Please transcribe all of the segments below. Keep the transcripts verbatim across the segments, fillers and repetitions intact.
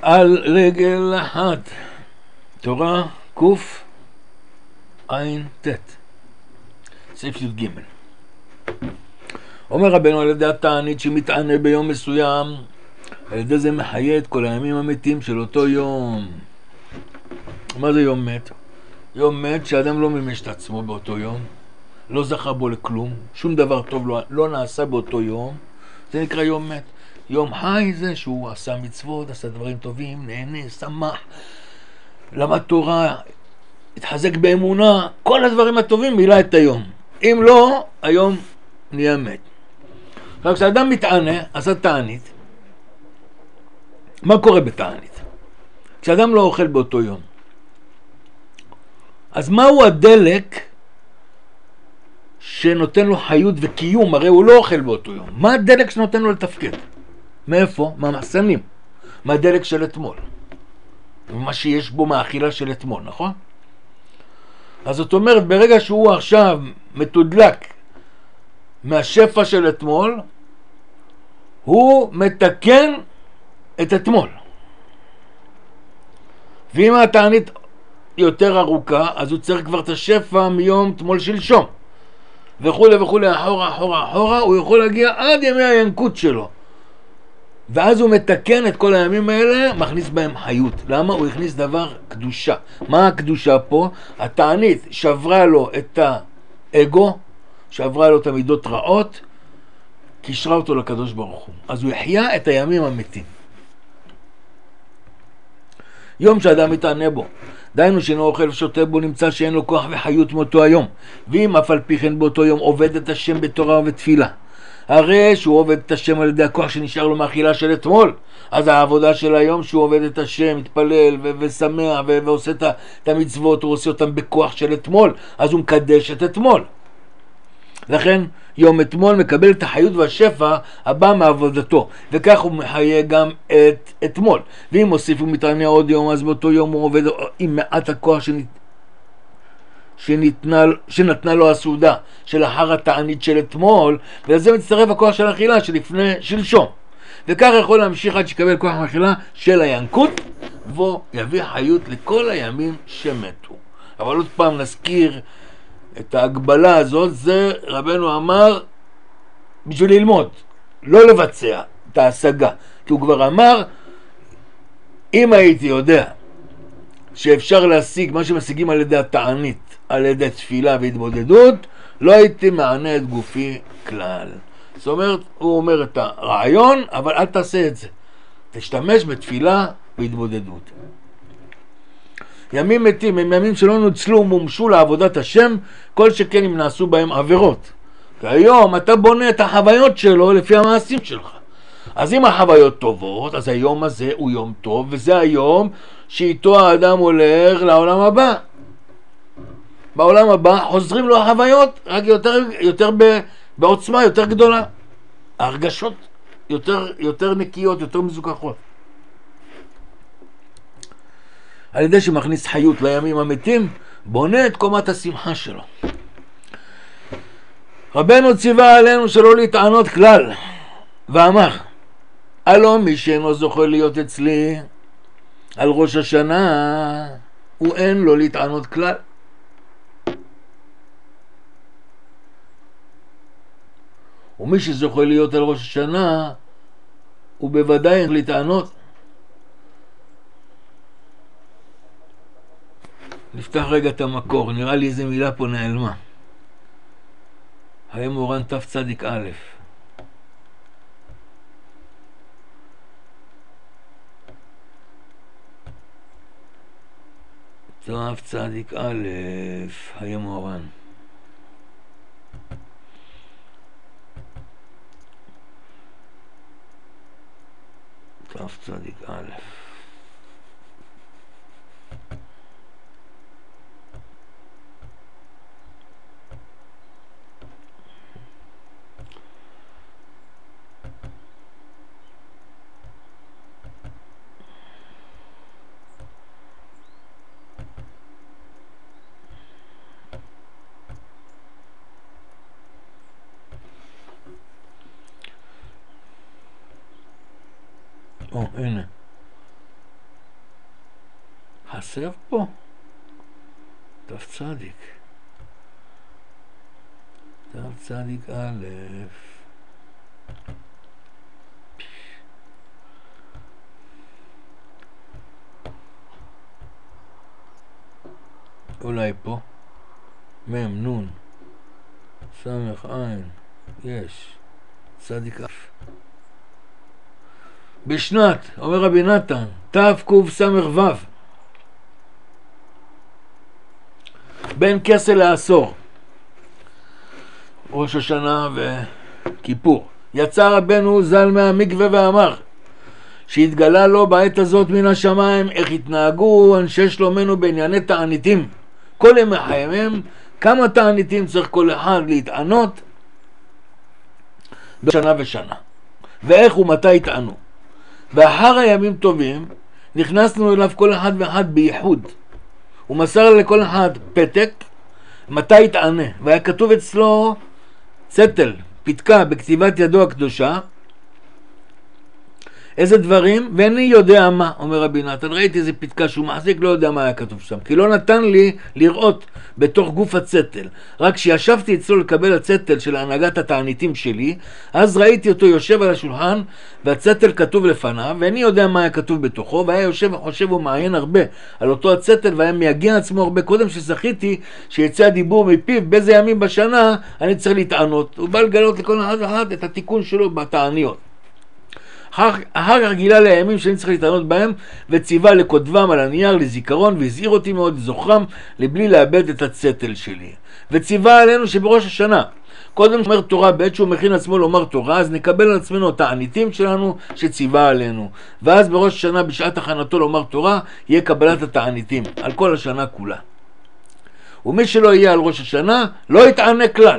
על רגל אחת. תורה קוף עין תת סעיף י"ג. אומר רבנו, על ידי התענית שמתענה ביום מסוים, על ידי זה מחיה את כל הימים המתים של אותו יום. מה זה יום מת? יום מת שאדם לא מימש את עצמו באותו יום, לא זכה בו לכלום, שום דבר טוב לא, לא נעשה באותו יום, זה נקרא יום מת. יום חי זה שהוא עשה מצוות, עשה דברים טובים, נהנה, שמח, למד תורה, התחזק באמונה, כל הדברים הטובים מילא את היום. אם לא, היום נהיה מת. רק כשאדם מתענה, עשה תענית. מה קורה בתענית? כשאדם לא אוכל באותו יום, אז מהו הדלק שנותן לו חיות וקיום? הרי הוא לא אוכל באותו יום. מה הדלק שנותן לו לתפקד? מאיפה? מהמחסנים. מה הדלק של אתמול? מה שיש בו מהאכילה של אתמול, נכון? אז זאת אומרת, ברגע שהוא עכשיו מתודלק מהשפע של אתמול, הוא מתקן את אתמול. ואם התענית יותר ארוכה, אז הוא צריך כבר את השפע מיום תמול שלשום. וכו' וכו', אחורה, אחורה, אחורה, הוא יכול להגיע עד ימי הינקות שלו. ואז הוא מתקן את כל הימים האלה, מכניס בהם חיות. למה? הוא הכניס דבר קדושה. מה הקדושה פה? התענית שברה לו את האגו, שברה לו את המידות רעות, קישרה אותו לקדוש ברוך הוא. אז הוא החיה את הימים המתים. יום שאדם מתענה בו, דיינו שאינו אוכל ושותה בו, נמצא שאין לו כוח וחיות מאותו היום. ואם אף על פי כן באותו יום עובד את השם בתורה ובתפילה, הרי שהוא עובד את השם על ידי הכוח שנשאר לו מאכילה של אתמול. אז העבודה של היום שהוא עובד את השם, מתפלל ו- ושמח ו- ועושה את, את המצוות, הוא עושה אותם בכוח של אתמול, אז הוא מקדש את אתמול. לכן יום אתמול מקבל את החיות והשפע הבא מעבודתו, וכך הוא מחיה גם את אתמול. ואם מוסיף ומתענה עוד יום, אז באותו יום הוא עובד עם מעט הכוח שנת... שניתנה, שנתנה לו הסעודה שלאחר התענית של אתמול, ולזה מצטרף הכוח של האכילה שלפני שלשום, וכך יכול להמשיך עד שיקבל כוח האכילה של הינקות, והוא יביא חיות לכל הימים שמתו. אבל עוד פעם נזכיר את ההגבלה הזאת, זה רבנו אמר בשביל ללמוד, לא לבצע את ההשגה, כי הוא כבר אמר, אם הייתי יודע שאפשר להשיג מה שמשיגים על ידי התענית, על ידי תפילה והתבודדות, לא הייתי מענה את גופי כלל. זאת אומרת, הוא אומר את הרעיון, אבל אל תעשה את זה. תשתמש בתפילה והתבודדות. ימים מתים הם ימים שלא נוצלו ומומשו לעבודת השם, כל שכן אם נעשו בהם עבירות. כי היום אתה בונה את החוויות שלו לפי המעשים שלך. אז אם החוויות טובות, אז היום הזה הוא יום טוב, וזה היום שאיתו האדם הולך לעולם הבא. בעולם הבא חוזרים לו החוויות, רק יותר, יותר בעוצמה יותר גדולה. ההרגשות יותר, יותר נקיות, יותר מזוכחות. על ידי שמכניס חיות לימים המתים, בונה את קומת השמחה שלו. רבנו ציווה עלינו שלא להתענות כלל, ואמר, הלא מי שאינו זוכה להיות אצלי על ראש השנה, הוא אין לו להתענות כלל. ומי שזוכה להיות על ראש השנה, הוא בוודאי אין להתענות. נפתח רגע את המקור, נראה לי איזה מילה פה נעלמה. היה מורן תף צדיק א'. תף צדיק א', היה מורן. תף צדיק א'. או, הנה. חסר פה תף צדיק, תף צדיק א', אולי פה מם נון סמך עין, יש צדיק א'. בשנת, אומר רבי נתן, תף קוף סמך ו', בין כסל לעשור, ראש השנה וכיפור, יצא רבנו ז"ל מהמקווה ואמר שהתגלה לו בעת הזאת מן השמיים איך התנהגו אנשי שלומנו בענייני תעניתים. כל ימי חייהם כמה תעניתים צריך כל אחד להתענות בשנה ושנה, ואיך ומתי יתענו. ואחר הימים טובים נכנסנו אליו כל אחד ואחד בייחוד, הוא מסר לכל אחד פתק מתי יתענה, והיה כתוב אצלו צטל, פתקה בכתיבת ידו הקדושה, איזה דברים, ואני יודע מה, אומר רבי נתן, ראיתי איזה פתקה שהוא מחזיק, לא יודע מה היה כתוב שם, כי לא נתן לי לראות בתוך גוף הצטל, רק כשישבתי אצלו לקבל הצטל של הנהגת התעניתים שלי, אז ראיתי אותו יושב על השולחן, והצטל כתוב לפניו, ואני יודע מה היה כתוב בתוכו, והיה יושב וחושב ומעיין הרבה על אותו הצטל, והיה מייגע עצמו הרבה קודם שזכיתי שיצא הדיבור מפיו, באיזה ימים בשנה אני צריך להתענות, הוא בא לגלות לכל אחד ואחד את התיקון שלו בתעניות. אחר כך גילה לימים שאני צריך להתענות בהם, וציווה לכותבם על הנייר לזיכרון, והזהיר אותי מאוד לזוכרם לבלי לאבד את הצטל שלי. וציווה עלינו שבראש השנה קודם אומר תורה, בעת שהוא מכין עצמו לומר תורה, אז נקבל על עצמנו את העניתים שלנו שציווה עלינו, ואז בראש השנה בשעת הכנתו לומר תורה יהיה קבלת התעניתים על כל השנה כולה. ומי שלא יהיה על ראש השנה לא יתענה כלל.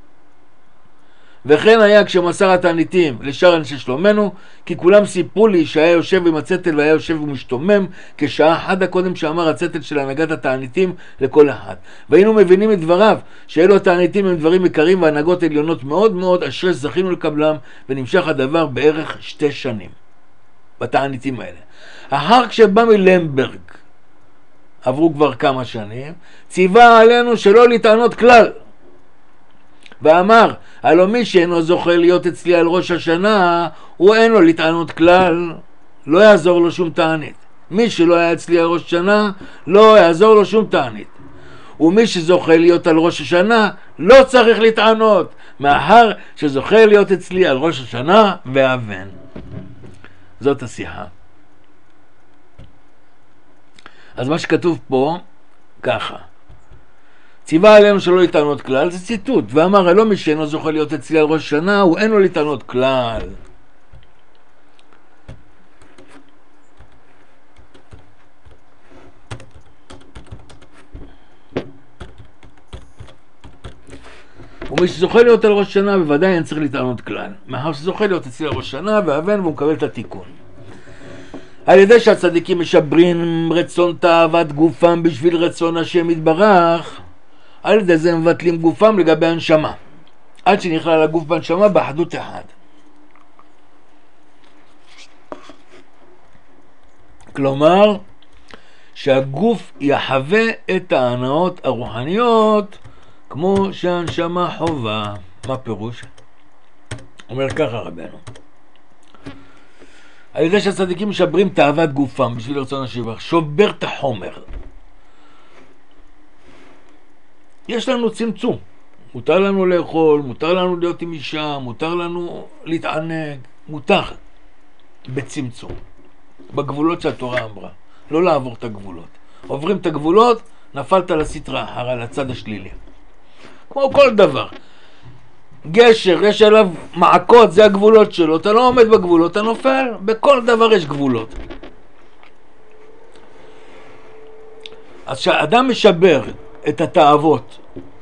וכן היה כשמסר התעניתים לשאר אנשי שלומנו, כי כולם סיפרו לי שהיה יושב עם הצטל והיה יושב ומשתומם כשעה אחת הקודם שאמר הצטל של הנהגת התעניתים לכל אחד. והיינו מבינים את דבריו שאלו התעניתים הם דברים יקרים והנהגות עליונות מאוד מאוד, אשרי זכינו לקבלם, ונמשך הדבר בערך שתי שנים בתעניתים האלה. אחר כשבא מלמברג, עברו כבר כמה שנים, ציווה עלינו שלא להתענות כלל, ואמר, הלא מי שאינו זוכה להיות אצלי על ראש השנה, הוא אין לו להתענות כלל, לא יעזור לו שום תענית. מי שלא היה אצלי על ראש השנה, לא יעזור לו שום תענית. ומי שזוכה להיות על ראש השנה, לא צריך להתענות, מאחר שזוכה להיות אצלי על ראש השנה ואבן. זאת השיחה. אז מה שכתוב פה, ככה. ציווה עלינו שלא להתענות כלל, זה ציטוט, ואמר, הלא מי שאינו זוכה להיות אצלי על ראש השנה, הוא אין לו להתענות כלל. ומי שזוכה להיות על ראש השנה, בוודאי אין צריך להתענות כלל. מאחר שזוכה להיות אצלי על ראש השנה, ואבן, והוא מקבל את התיקון. על ידי שהצדיקים משברים רצון תאוות גופם בשביל רצון השם יתברך, על ידי זה מבטלים גופם לגבי הנשמה, עד שנכלל הגוף בהנשמה באחדות אחד. כלומר, שהגוף יחווה את ההנאות הרוחניות כמו שהנשמה חובה. מה פירוש? אומר ככה רבנו. על ידי שהצדיקים משברים תאוות גופם בשביל רצון השם יתברך, שובר את החומר. יש לנו צמצום, מותר לנו לאכול, מותר לנו להיות עם אישה, מותר לנו להתענג, מותר בצמצום, בגבולות שהתורה אמרה, לא לעבור את הגבולות. עוברים את הגבולות, נפלת לסטרה אחרה, לצד השלילי. כמו כל דבר, גשר, יש עליו מעקות, זה הגבולות שלו, אתה לא עומד בגבולות, אתה נופל, בכל דבר יש גבולות. אז כשאדם משבר את התאוות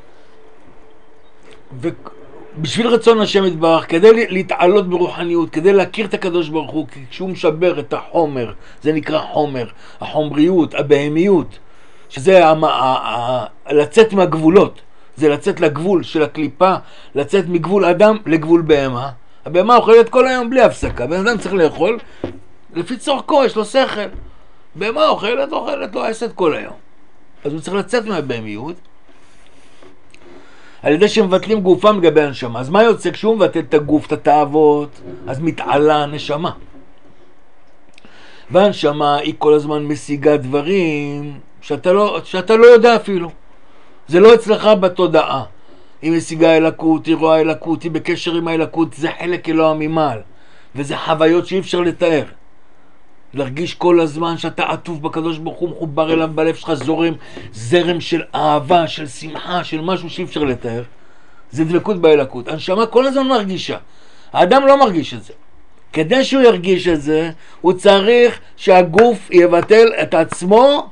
ובשביל רצון השם יתברך, כדי להתעלות ברוחניות, כדי להכיר את הקדוש ברוך הוא, כשהוא משבר את החומר, זה נקרא חומר, החומריות, הבהמיות, שזה לצאת מהגבולות, זה לצאת לגבול של הקליפה, לצאת מגבול אדם לגבול בהמה. הבהמה אוכלת כל היום בלי הפסקה, בן אדם צריך לאכול לפי צורכו, יש לו שכל, בהמה אוכלת, אוכלת לו עשת כל היום. אז הוא צריך לצאת מהבהמיות, על ידי שמבטלים גופם לגבי הנשמה. אז מה יוצא? כשהוא מבטל את הגוף, את התאוות, אז מתעלה הנשמה. והנשמה היא כל הזמן משיגה דברים שאתה לא, שאתה לא יודע אפילו. זה לא אצלך בתודעה. היא משיגה אלקות, היא רואה אלקות, היא בקשר עם האלקות, זה חלק אלוה ממעל. וזה חוויות שאי אפשר לתאר. להרגיש כל הזמן שאתה עטוף בקדוש ברוך הוא, מחובר אליו בלב שלך, זורם זרם של אהבה, של שמחה, של משהו שאי אפשר לתאר. זה דבקות באלקות. הנשמה כל הזמן מרגישה. האדם לא מרגיש את זה. כדי שהוא ירגיש את זה, הוא צריך שהגוף יבטל את עצמו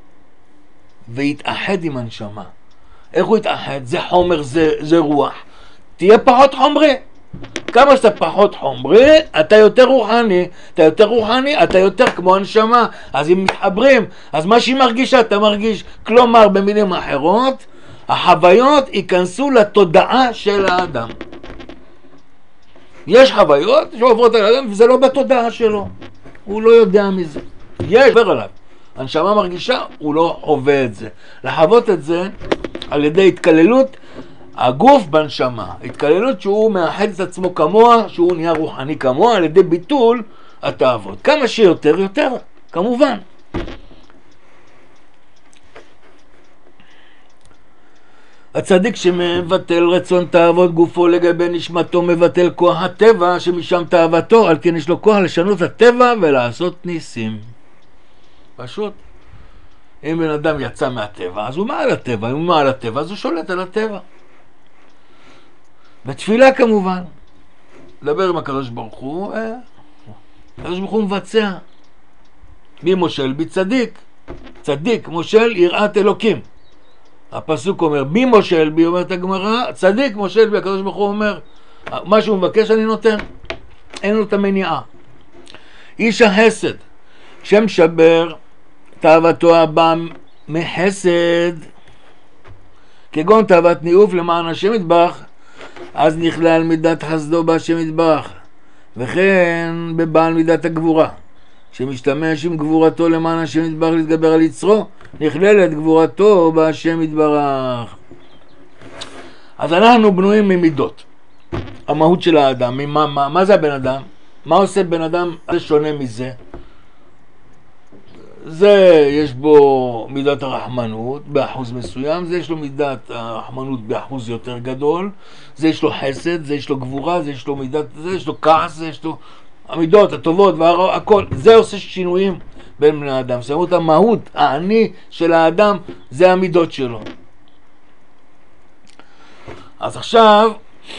ויתאחד עם הנשמה. איך הוא יתאחד? זה חומר, זה, זה רוח. תהיה פחות חומרי. כמה שאתה פחות חומרי, אתה יותר רוחני. אתה יותר רוחני, אתה יותר כמו הנשמה. אז הם מתחברים. אז מה שהיא מרגישה, אתה מרגיש. כלומר, במילים אחרות, החוויות ייכנסו לתודעה של האדם. יש חוויות שעוברות על האדם, וזה לא בתודעה שלו. הוא לא יודע מזה. יש, עובר עליו. הנשמה מרגישה, הוא לא חווה את זה. לחוות את זה על ידי התקללות הגוף בנשמה. התקללות שהוא מאחד את עצמו כמוה, שהוא נהיה רוחני כמוה, על ידי ביטול התאוות. כמה שיותר, יותר, כמובן. הצדיק שמבטל רצון תאוות גופו לגבי נשמתו, מבטל כוח הטבע שמשם תאוותו, על כן יש לו כוח לשנות הטבע ולעשות ניסים. פשוט. אם בן אדם יצא מהטבע, אז הוא מעל הטבע. אם הוא מעל הטבע, אז הוא שולט על הטבע. בתפילה כמובן. לדבר עם הקדוש ברוך הוא, אה, הקדוש ברוך הוא מבצע. מי מושל? בי צדיק. צדיק, מושל יראת אלוקים. הפסוק אומר, בי מושל בי, אומרת הגמרא, צדיק מושל בי, הקדוש ברוך הוא אומר, מה שהוא מבקש אני נותן. אין לו את המניעה. איש החסד, שם שבר, תאוותו הבא מחסד, כגון תאוות ניאוף למען השם יתברך, אז נכלל מידת חסדו בהשם יתברך, וכן בבעל מידת הגבורה, שמשתמש עם גבורתו למען השם יתברך להתגבר על יצרו, נכללת גבורתו בהשם יתברך. אז אנחנו בנויים ממידות. המהות של האדם, מה, מה, מה זה הבן אדם? מה עושה בן אדם? זה שונה מזה. זה יש בו מידת הרחמנות באחוז מסוים, זה יש לו מידת הרחמנות באחוז יותר גדול, זה יש לו חסד, זה יש לו גבורה, זה יש לו מידת, זה יש לו כעס, זה יש לו המידות הטובות והכל. זה עושה שינויים בין בני האדם. זאת אומרת, המהות, האני של האדם, זה המידות שלו. אז עכשיו,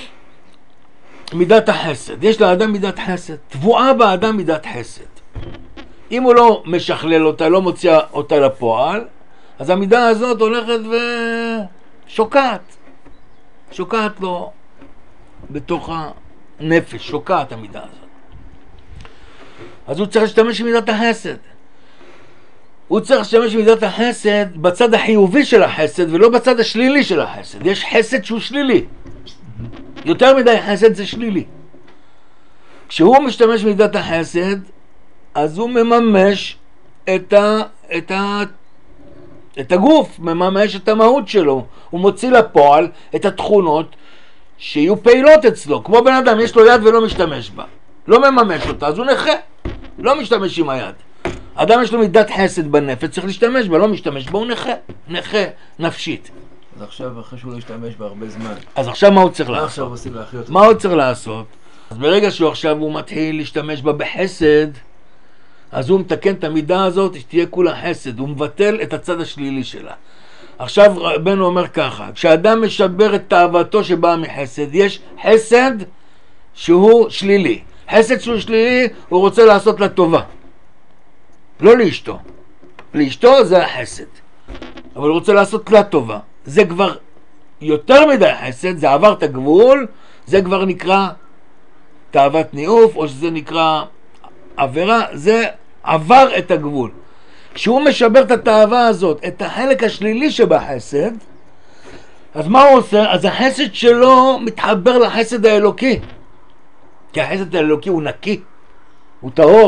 מידת החסד. יש לאדם מידת חסד. תבואה באדם מידת חסד. אם הוא לא משכלל אותה, לא מוציא אותה לפועל, אז המידה הזאת הולכת ושוקעת. שוקעת לו בתוך הנפש, שוקעת המידה הזאת. אז הוא צריך להשתמש במידת החסד. הוא צריך להשתמש במידת החסד בצד החיובי של החסד ולא בצד השלילי של החסד. יש חסד שהוא שלילי. יותר מדי חסד זה שלילי. כשהוא משתמש במידת החסד, אז הוא מממש את, ה, את, ה, את הגוף, מממש את המהות שלו. הוא מוציא לפועל את התכונות שיהיו פעילות אצלו. כמו בן אדם, יש לו יד ולא משתמש בה. לא מממש אותה, אז הוא נכה. לא משתמש עם היד. אדם יש לו מידת חסד בנפש, צריך להשתמש בה, לא משתמש בה, הוא נכה. נכה נפשית. אז עכשיו, אחרי שהוא לא ישתמש בה הרבה זמן. אז עכשיו מה הוא צריך לעשות? עכשיו עושים להחיות. מה הוא צריך לעשות? אז ברגע שהוא עכשיו הוא מתחיל להשתמש בה בחסד, אז הוא מתקן את המידה הזאת, שתהיה כולה חסד, הוא מבטל את הצד השלילי שלה. עכשיו רבנו אומר ככה, כשאדם משבר את תאוותו שבאה מחסד, יש חסד שהוא שלילי. חסד שהוא שלילי, הוא רוצה לעשות לה טובה. לא לאשתו. לאשתו זה החסד. אבל הוא רוצה לעשות לה טובה. זה כבר יותר מדי חסד, זה עבר את הגבול, זה כבר נקרא תאוות ניאוף, או שזה נקרא עבירה, זה עבר את הגבול. כשהוא משבר את התאווה הזאת, את החלק השלילי שבחסד, אז מה הוא עושה? אז החסד שלו מתחבר לחסד האלוקי. כי החסד האלוקי הוא נקי, הוא טהור,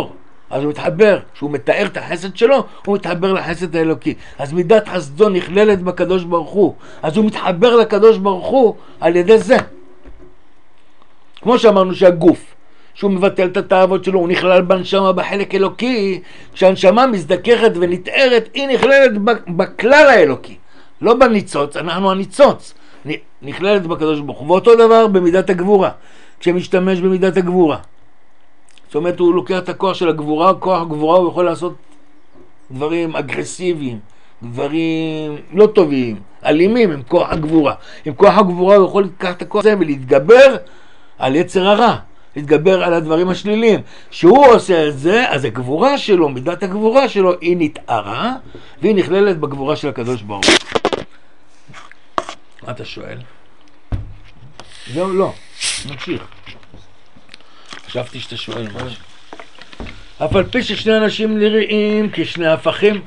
אז הוא מתחבר, כשהוא מתאר את החסד שלו, הוא מתחבר לחסד האלוקי. אז מידת חסדו נכללת בקדוש ברוך הוא, אז הוא מתחבר לקדוש ברוך הוא על ידי זה. כמו שאמרנו שהגוף, שהוא מבטל את התאוות שלו, הוא נכלל בנשמה בחלק אלוקי, כשהנשמה מזדככת ונתארת, היא נכללת בכלל האלוקי, לא בניצוץ, אנחנו הניצוץ, נכללת בקדוש ברוך הוא. ואותו דבר במידת הגבורה, כשמשתמש במידת הגבורה. זאת אומרת, הוא לוקח את הכוח של הגבורה, כוח הגבורה הוא יכול לעשות דברים אגרסיביים, דברים לא טובים, אלימים עם כוח הגבורה. עם כוח הגבורה הוא יכול לקחת את הכוח הזה ולהתגבר על יצר הרע, להתגבר על הדברים השליליים. שהוא עושה את זה, אז הגבורה שלו, מידת הגבורה שלו, היא נתארה, והיא נכללת בגבורה של הקדוש ברוך הוא. מה אתה שואל? זהו, לא, נמשיך. חשבתי שאתה שואל משהו. אף על פי ששני אנשים נראים כשני הפכים,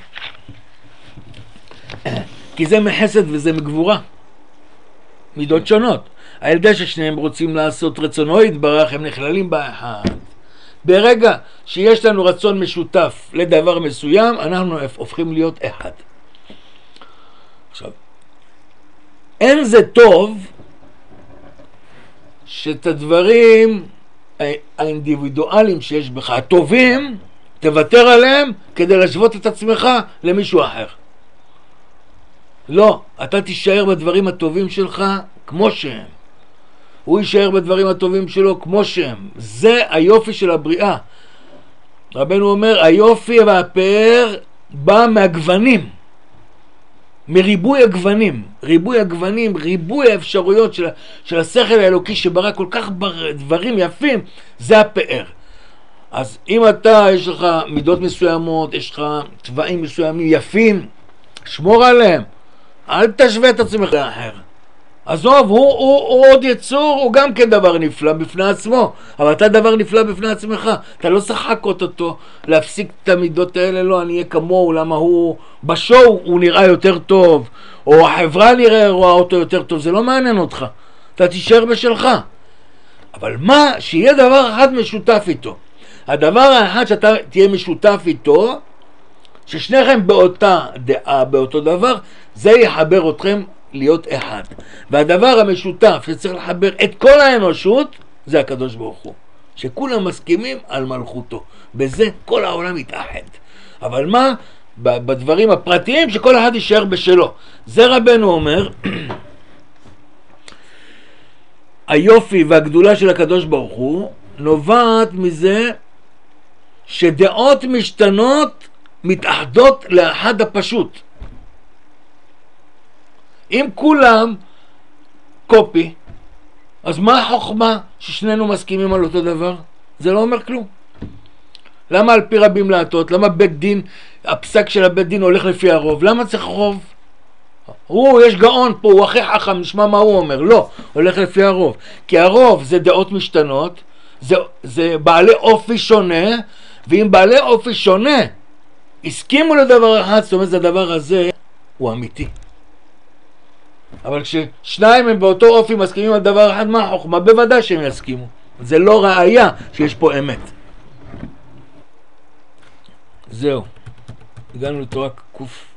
כי זה מחסד וזה מגבורה, מידות שונות. על ידי ששניהם רוצים לעשות רצונו יתברך, הם נכללים באחד. ברגע שיש לנו רצון משותף לדבר מסוים, אנחנו הופכים להיות אחד. עכשיו, אין זה טוב שאת הדברים האינדיבידואליים שיש בך, הטובים, תוותר עליהם כדי להשוות את עצמך למישהו אחר. לא, אתה תישאר בדברים הטובים שלך כמו שהם. הוא יישאר בדברים הטובים שלו כמו שהם. זה היופי של הבריאה. רבנו אומר, היופי והפאר בא מהגוונים, מריבוי הגוונים, ריבוי הגוונים, ריבוי האפשרויות של, של השכל האלוקי שברא כל כך דברים יפים, זה הפאר. אז אם אתה, יש לך מידות מסוימות, יש לך צבעים מסוימים יפים, שמור עליהם, אל תשווה את עצמך לאחר. עזוב, הוא, הוא, הוא עוד יצור, הוא גם כן דבר נפלא בפני עצמו, אבל אתה דבר נפלא בפני עצמך, אתה לא שחקות אותו, להפסיק את המידות האלה, לא, אני אהיה כמוהו, למה הוא בשואו הוא נראה יותר טוב, או החברה נראה רואה אותו יותר טוב, זה לא מעניין אותך, אתה תישאר בשלך. אבל מה, שיהיה דבר אחד משותף איתו, הדבר האחד שאתה תהיה משותף איתו, ששניכם באותה דעה, באותו דבר, זה יחבר אתכם להיות אחד. והדבר המשותף שצריך לחבר את כל האנושות, זה הקדוש ברוך הוא. שכולם מסכימים על מלכותו. בזה כל העולם יתאחד. אבל מה? בדברים הפרטיים שכל אחד יישאר בשלו. זה רבנו אומר, היופי והגדולה של הקדוש ברוך הוא נובעת מזה שדעות משתנות מתאחדות לאחד הפשוט. אם כולם קופי, אז מה החוכמה ששנינו מסכימים על אותו דבר? זה לא אומר כלום. למה על פי רבים להטות? למה בית דין, הפסק של הבית דין הולך לפי הרוב? למה צריך רוב? הוא, יש גאון פה, הוא הכי חכם, נשמע מה הוא אומר. לא, הולך לפי הרוב. כי הרוב זה דעות משתנות, זה, זה בעלי אופי שונה, ואם בעלי אופי שונה הסכימו לדבר אחד, זאת אומרת, הדבר הזה הוא אמיתי. אבל כששניים הם באותו אופי מסכימים על דבר אחד, מה החוכמה? בוודאי שהם יסכימו. זה לא ראיה שיש פה אמת. זהו. הגענו לתורה קוף.